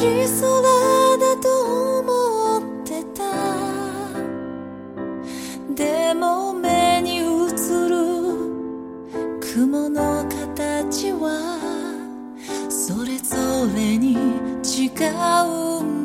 空だと思ってた。でも目に映る雲の形はそれぞれに違うん